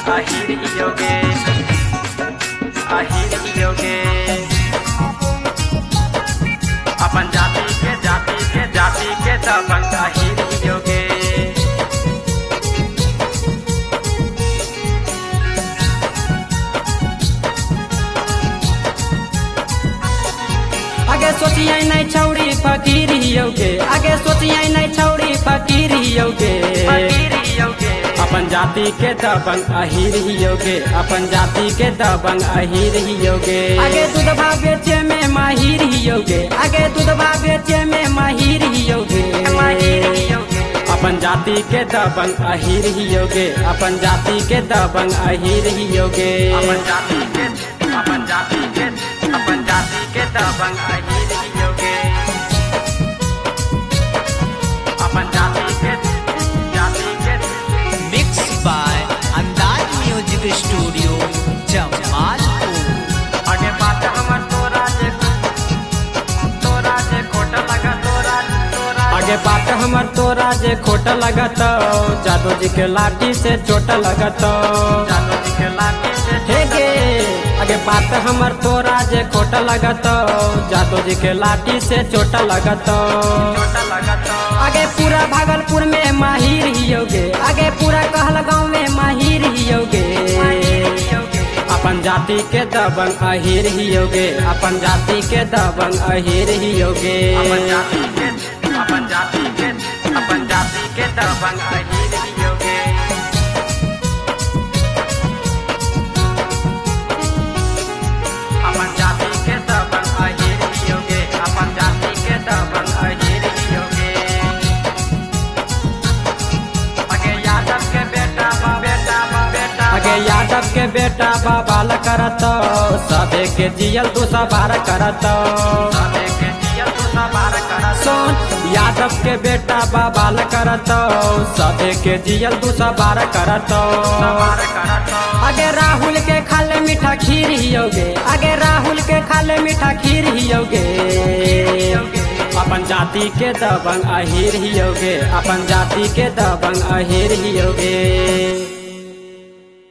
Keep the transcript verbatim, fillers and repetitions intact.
अहिर योगे अहिर योगे अपन जाति के जाति के जाति के दबंग अहिर योगे आगे सोचिए नहीं छौड़ी फकीर योगे आगे सोचिए नहीं छौड़ी फकीर योगे फकीर योगे अपन जाति के दबंग अहिर योगे अपन जाति के दबंग अहिर योगे आगे दूधवा बेचे में माहिर योगे आगे दूधवा बेचे में माहिर योगे माहिर योगे अपन जाति के दबंग अहिर योगे अपन जाति के दबंग अहिर योगे अपन जाति के अपन जाति के अपन जाति के दबंग अहिर योगे अपन जाति के जाति के Mixed by Andaz Music Studio, Jamalpur. आगे बात हमर तोरा जे तोरा जे खोटा लगा तोरा तोरा आगे बात हमर तोरा जे खोटा लगत जादू जी के लाठी से चोट लगत जादू जी के लाठी से हे गे आगे बात हमर तोरा जे खोटा लगत जादू जी के लाठी से चोट लगत छोटा लगा तो आगे पूरा भागलपुर में माहिर योगे आगे पूरा कहल गाँव में माहिर योगे अपन जाति के दबंग अहिर योगे अपन जाति के दबंग अहिर योगे अपन जाति के अपन जाति के अपन जाति के दबंग अहिर योगे अपन जाति के दबंग अहिर योगे अपन जाति के दबंग अहिर योगे आगे यादव के बेटा बा बेटा बा बेटा आगे यादव के बेटा बाबाल करत सबे के जियल दू सवार करत सबे के जियल तू सवार करत सोन यादव के बेटा बाबाल करत सबे के जियल दू सवार करत सवार करत आगे राहुल के खाले मीठा खीर योगे आगे राहुल के खाले मीठा खीर योगे अपन जाति के दबंग अहिर योगे अपन जाति के दबंग अहिर योगे